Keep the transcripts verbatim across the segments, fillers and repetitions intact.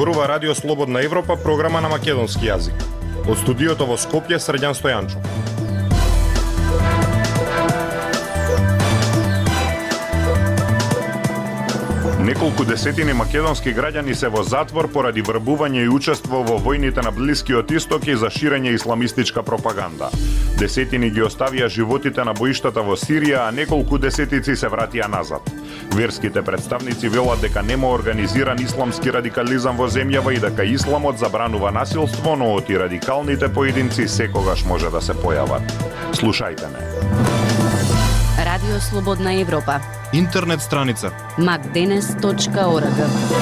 Зборува Радио Слободна Европа, програма на македонски јазик. Од студиото во Скопје, Срđan Стојанчов. Неколку десетини македонски граѓани се во затвор поради врбување и учество во војните на Блискиот Исток и за ширење исламистичка пропаганда. Десетини ги оставија животите на боиштата во Сирија, а неколку десетици се вратија назад. Верските представници велат дека нема организиран исламски радикализам во земјава и дека исламот забранува насилство, но оти радикалните поединци секогаш може да се појават. Слушајте ме. Радио Слободна Европа. Интернет страница макденес точка орг.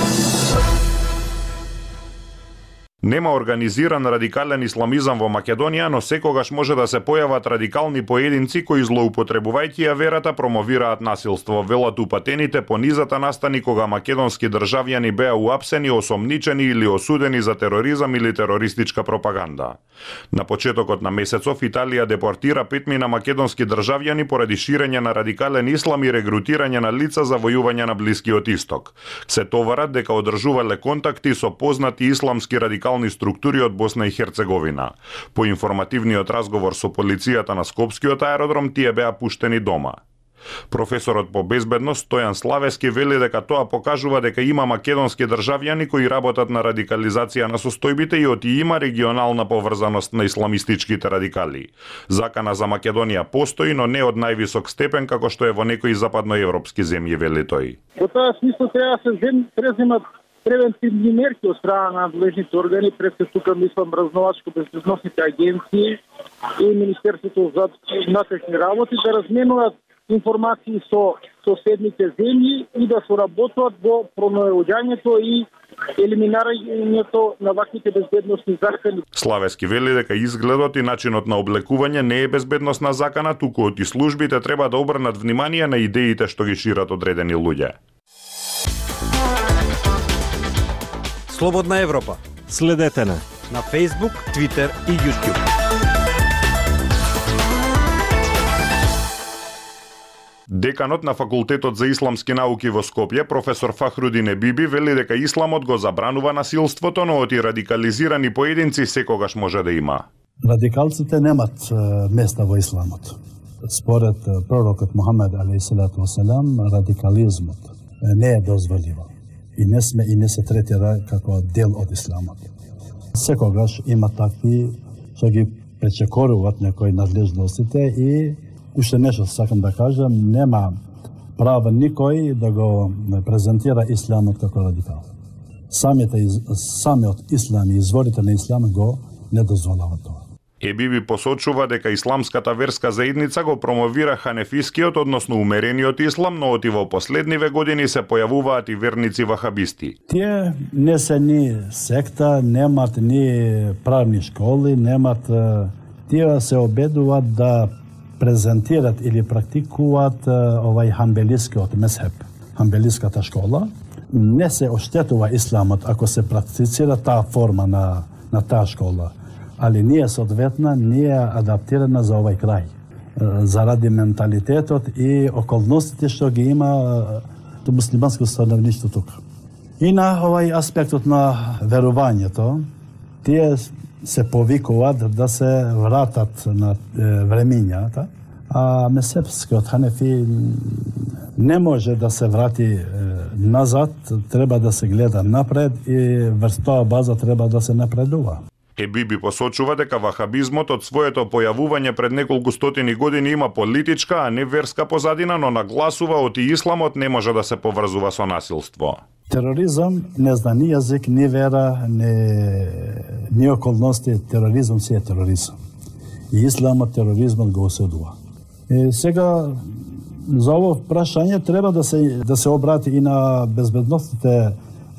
Нема организиран радикален исламизам во Македонија, но секогаш може да се појават радикални поединци кои злоупотребувајќи ја верата промовираат насилство, велат упатените по низата настани кога македонски државјани беа уапсени, осомничени или осудени за тероризам или терористичка пропаганда. На почетокот на месецов Италија депортира петмина македонски државјани поради ширење на радикален ислам и регрутирање на лица за војување на Блискиот Исток. Се товарат дека одржувале контакти со познати исламски радикални структури од Босна и Херцеговина. По информативниот разговор со полицијата на Скопскиот аеродром, тие беа пуштени дома. Професорот по безбедност Стојан Славески вели дека тоа покажува дека има македонски државјани кои работат на радикализација на состојбите и оти има регионална поврзаност на исламистичките радикали. Закана за Македонија постои, но не од највисок степен како што е во некои западноевропски земји, вели тој. Во тоа смисло треба да се преземат превентивни мерки од страна на надлежните органи, пред се тука мислам разновачко-безбедносните агенции и Министерството за внатрешни работи да разменуваат информации со соседните земји и да соработуваат во пронаоѓањето и елиминирањето на ваквите безбедносни закани. Славески вели дека изгледот и начинот на облекување не е безбедносна закана, туку оти службите треба да обрнат внимание на идеите што ги шират одредени луѓе. Слободна Европа. Следете на на Facebook, Twitter и YouTube. Деканот на Факултетот за исламски науки во Скопје, професор Фахрудин Ебиби, вели дека исламот го забранува насилството, но оти радикализирани поединци секогаш може да има. Радикалците немат места во исламот. Според пророкот Мухамед алейхиссалату васелам, радикализмот не е дозволиван и не сме и не се третира како дел од исламот. Секогаш има такви што ги пречекоруваат некои надлежностите и уште нешто сакам да кажам, нема право никој да го презентира исламот како радикал. Самите, самиот ислам и изворите на исламот го не дозволуваат тоа. Ебиби посочува дека исламската верска заедница го промовира ханефискиот, односно умерениот ислам, но оти во последниве години се појавуваат и верници вахабисти. Тие не се ни секта, немат ни правни школи, немат... Тие се обедуваат да презентират или практикуваат овај ханбелискиот мезхеб, ханбелиската школа. Не се оштетува исламот ако се практицира таа форма на, на таа школа. Али ние соодветно не е адаптирана за овај крај. Заради менталитетот и околностите што ги има до муслиманско становништво тука. И на овај аспектот на верувањето, тие се повикуваат да се вратат на времињата, а мезхебскиот ханефи не може да се врати назад, треба да се гледа напред и врз тоа база треба да се напредува. Ебиби посочува дека вахабизмот од своето појавување пред неколку стотини години има политичка, а не верска позадина, но нагласува оти исламот не може да се поврзува со насилство. Тероризам не зна ни јазик, ни вера, ни, ни околности. Тероризам си е тероризам. И исламот тероризмот го осудува. И сега за ово прашање треба да се да се обрати и на безбедносните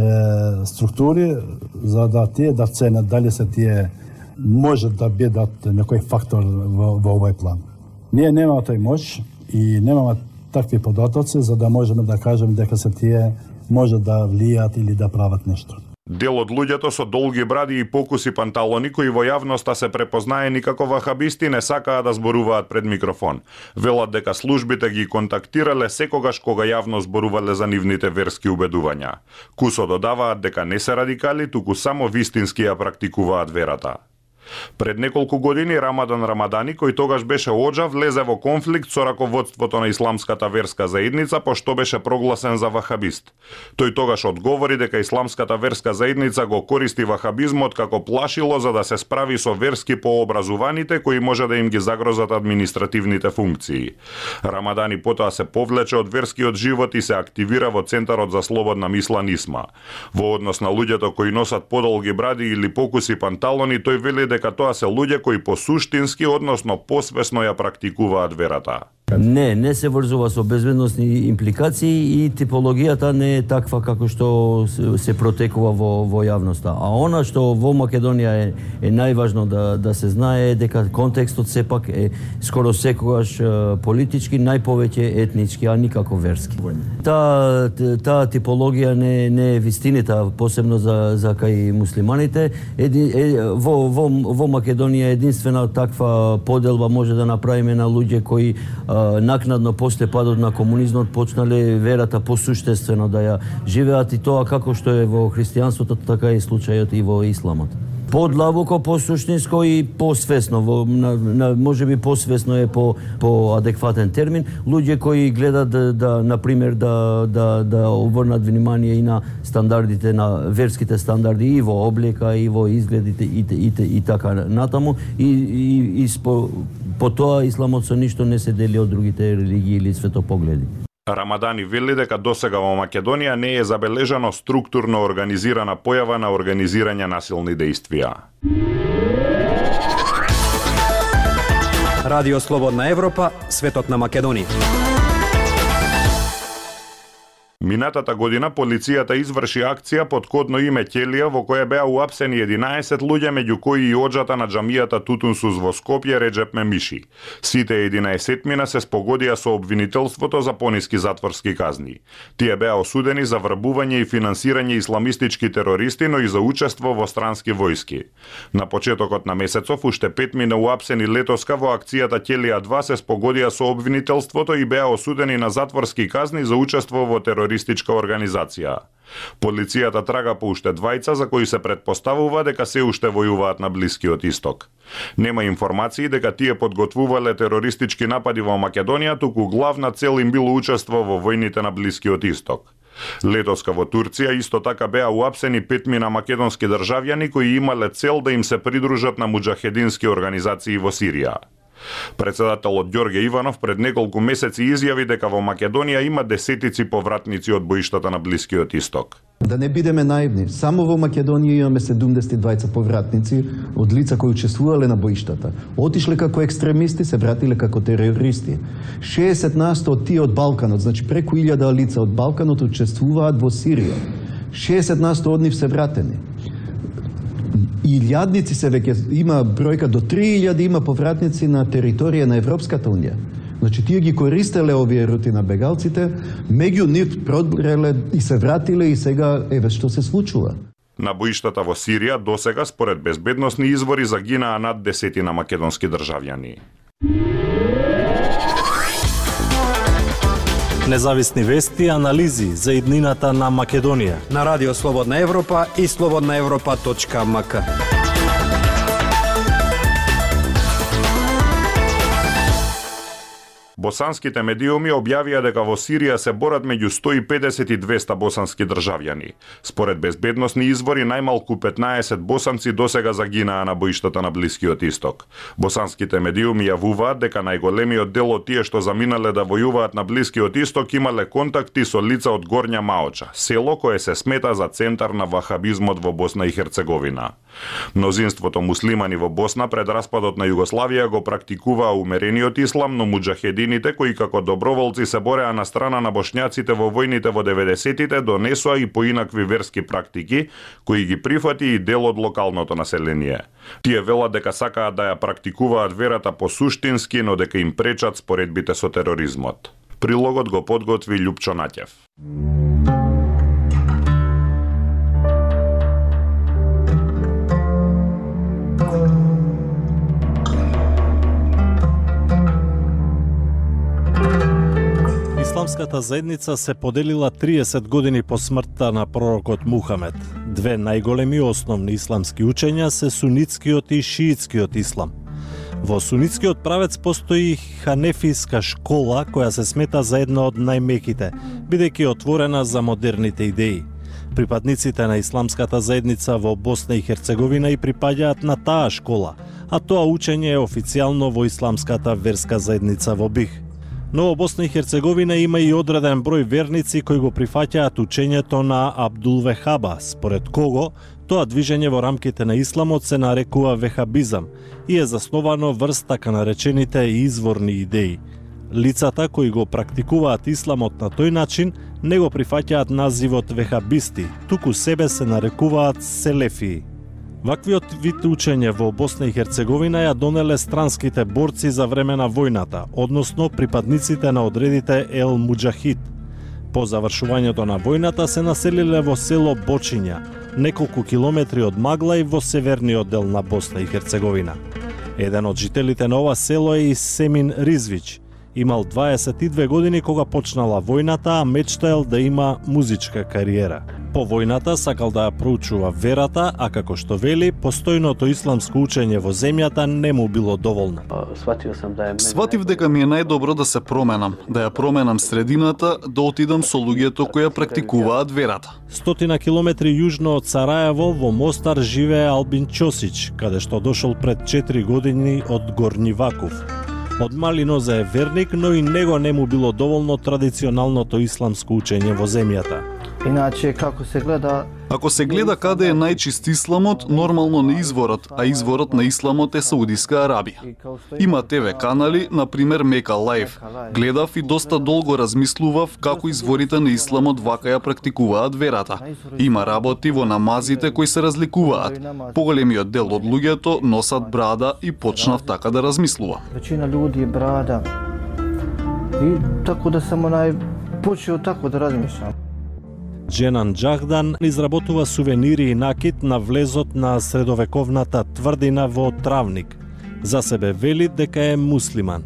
структури, за да тие да ценат дали се тие може да бидат некој фактор во, во овој план. Ние немаме тој моќ и немаме такви податоци за да можеме да кажеме дека се тие може да влијат или да прават нешто. Дел од луѓето со долги бради и покуси панталони кои во јавноста се препознаени како вахабисти не сакаат да зборуваат пред микрофон. Велат дека службите ги контактирале секогаш кога јавно зборувале за нивните верски убедувања. Кусо додаваат дека не се радикали, туку само вистински ја практикуваат верата. Пред неколку години Рамадан Рамадани, кој тогаш беше оџа, влезе во конфликт со раководството на исламската верска заедница, пошто беше прогласен за вахабист. Тој тогаш одговори дека исламската верска заедница го користи вахабизмот како плашило за да се справи со верски пообразуваните кои може да им ги загрозат административните функции. Рамадани потоа се повлече од верскиот живот и се активира во Центарот за слободна мисла НИСМА. Во однос на луѓето кои носат подолги бради или покуси панталони, тој вели дека тоа се луѓе кои посуштински, односно посвесно ја практикуваат верата. Не, не се врзува со безбедносни импликации и типологијата не е таква како што се протекува во, во јавноста. А она што во Македонија е, е најважно да, да се знае е дека контекстот сепак е скоро секогаш политички, најповеќе етнички, а никако верски. Таа та типологија не, не е вистината, посебно за, за кај муслиманите. Еди, е, во, во, во Македонија единствена таква поделба може да направиме на луѓе кои накнадно после падот на комунизмот почнале верата посуштествено да ја живеат и тоа како што е во христијанството, така е случајот и во исламот. Подлабоко, посуштинско и посвесно, во, на, на, може би посвесно е по, по адекватен термин, луѓе кои гледат да, да например да да да обрнат внимание и на стандардите, на верските стандарди и во облека и во изгледите и и, и, и така натаму и и, и спо, по тоа исламот со ништо не се дели од другите религии или светопогледи. Рамадани вели дека досега во Македонија не е забележано структурно организирана појава на организирање насилни дејствија. Радио Слободна Европа, светот на Македонија. Минатата година полицијата изврши акција под кодно име Ќелија во која беа уапсени единаесет луѓе, меѓу кои и оџата на џамијата Тутунсус во Скопје Реџеп Мемиши. Сите единаесетмина се спогодија со обвинителството за пониски затворски казни. Тие беа осудени за врбување и финансирање исламистички терористи, но и за учество во странски војски. На почетокот на месецов уште петмина уапсени летоска во акцијата Ќелија два се спогодија со обвинителството и беа осудени на затворски казни за учество во терористичка организација. Полицијата трага по уште двајца за кои се претпоставува дека се уште војуваат на Блискиот Исток. Нема информации дека тие подготвувале терористички напади во Македонија, туку главна цел им било учество во војните на Блискиот Исток. Летоска во Турција исто така беа уапсени петмина македонски државјани кои имале цел да им се придружат на муџахедински организации во Сирија. Председателот Ѓорѓе Иванов пред неколку месеци изјави дека во Македонија има десетици повратници од боиштата на Блискиот Исток. Да не бидеме наивни, само во Македонија имаме седумдесет и двајца повратници од лица кои учествувале на боиштата. Отишле како екстремисти, се вратиле како терористи. шеесет насто од тие од Балканот, значи преку илјада лица од Балканот учествуваат во Сирија. шеесет насто од нив се вратени. Илјадници се веќе има бројка до три илјади има повратници на територија на Европската унија. Значи тие ги користеле овие рути на бегалците, меѓу нив пробреле и се вратиле и сега еве што се случува. На боиштата во Сирија досега според безбедносни извори загинаа над десетина македонски државјани. Независни вести и анализи за иднината на Македонија На Радио Слободна Европа и слободна европа точка ем ка. Босанските медиуми објавија дека во Сирија се борат меѓу сто и педесет и двеста босански државјани. Според безбедносни извори, најмалку петнаесет босанци досега загинаа на боиштата на Блискиот Исток. Босанските медиуми јавуваат дека најголемиот дел од тие што заминале да војуваат на Блискиот Исток имале контакти со лица од Горња Маоча, село кое се смета за центар на вахабизмот во Босна и Херцеговина. Мнозинството муслимани во Босна пред распадот на Југославија го практикуваа умерениот ислам, но муџахедините кои како доброволци се бореа на страна на бошњаците во војните во деветдесетите донесоа и поинакви верски практики кои ги прифати и дел од локалното население. Тие велат дека сакаат да ја практикуваат верата посуштински, но дека им пречат споредбите со тероризмот. Прилогот го подготви Љупчо Наќев. исламската заедница се поделила триесет години по смртта на пророкот Мухамед. Две најголеми основни исламски учења се сунитскиот и шиитскиот ислам. Во сунитскиот правец постои ханефиска школа која се смета за една од најмеките, бидејќи отворена за модерните идеи. Припадниците на исламската заедница во Босна и Херцеговина и припаѓаат на таа школа, а тоа учење е официјално во исламската верска заедница во Бих. Но во Босна и Херцеговина има и одреден број верници кои го прифаќаат учењето на Абдул Вехаба, според кого тоа движење во рамките на исламот се нарекува вехабизам и е засновано врз така наречените изворни идеи. Лицата кои го практикуваат исламот на тој начин не го прифаќаат називот вехабисти, туку себе се нарекуваат селефии. Ваквиот вид учење во Босна и Херцеговина ја донеле странските борци за време на војната, односно припадниците на одредите Ел Муџахид. По завршувањето на војната се населиле во село Бочиња, неколку километри од Магла и во северниот дел на Босна и Херцеговина. Еден од жителите на ова село е и Семин Ризвич. Имал дваесет и две години кога почнала војната, а мечтаел да има музичка кариера. По војната сакал да ја проучува верата, а како што вели, постојното исламско учење во земјата не му било доволно. Сватив дека ми е најдобро да се променам, да ја променам средината, да отидам со луѓето кои ја практикуваат верата. Стотина километри јужно од Сараево во Мостар живее Албин Ќосич, каде што дошол пред четири години од Горњи Вакув. Од мали нозе е верник, но и него не му било доволно традиционалното исламско учење во земјата. Иначе, како се гледа... Ако се гледа каде е најчист исламот, нормално не изворот, а изворот на исламот е Саудиска Арабија. Има Те Ве канали, например Мека Лайф. Гледав и доста долго размислував како изворите на исламот вака ја практикуваат верата. Има работи во намазите кои се разликуваат. Поголемиот дел од луѓето носат брада и почнав така да размислувам. Веćina ljudi je brada. I tako da sam onaj počeo tako da razmišljam. Дженан Џахдан изработува сувенири и накит на влезот на средовековната тврдина во Травник. За себе вели дека е муслиман.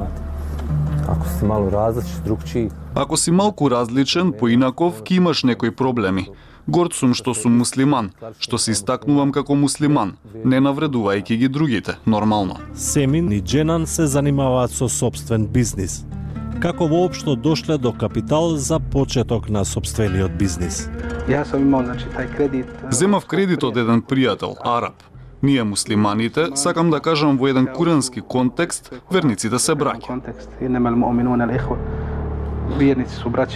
Ако си мало различен, другчи... Ако си малку различен, поинаков, ки имаш некои проблеми. Горд сум што сум муслиман, што се истакнувам како муслиман, не навредувајќи ги другите, нормално. Семин и Дженан се занимаваат со собствен бизнис. Како воопшто дошле до капитал за почеток на собствениот бизнис? Ја сам имал, значи, тај кредит... Земав кредит од еден пријател, араб. Ние муслиманите, сакам да кажам во еден курански контекст, верниците се браќа. Контекст, инемал муъминуна ал-ихва. Верници су браќа.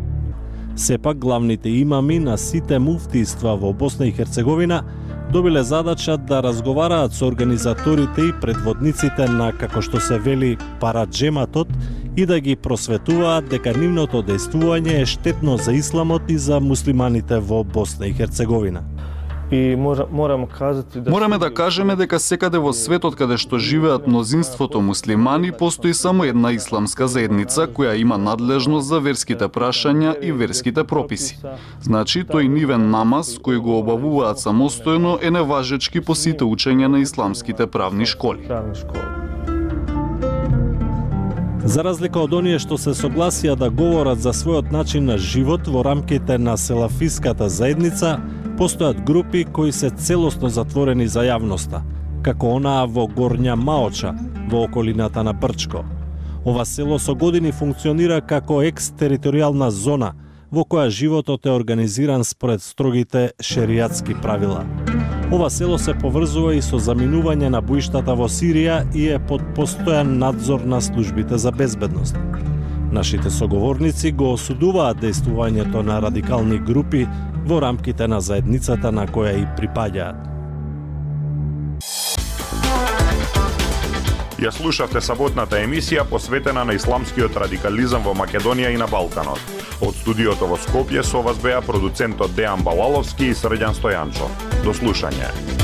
Сепак главните имами на сите муфтиства во Босна и Херцеговина добиле задача да разговараат со организаторите и предводниците на, како што се вели, параџематот и да ги просветуваат дека нивното дејствување е штетно за исламот и за муслиманите во Босна и Херцеговина. И мора, морamo казати да... Мораме да кажеме дека секаде во светот каде што живеат мнозинството муслимани, постои само една исламска заедница која има надлежност за верските прашања и верските прописи. Значи, тој нивен намаз кој го обавуваат самостојно е неважечки по сите учења на исламските правни школи. За разлика од оние што се согласија да говорат за својот начин на живот во рамките на селафиската заедница, постојат групи кои се целосно затворени за јавноста, како онаа во Горња Маоча, во околината на Брчко. Ова село со години функционира како екстериторијална зона, во која животот е организиран според строгите шеријатски правила. Ова село се поврзува и со заминување на боиштата во Сирија и е под постојан надзор на службите за безбедност. Нашите соговорници го осудуваат дејствувањето на радикални групи во рамките на заедницата на која и припаѓаат. Ја слушавте саботната емисија посветена на исламскиот радикализам во Македонија и на Балканот. Од студиото во Скопје со вас беа продуцентот Дејан Балаловски и Срđan Стојанчо. До слушање.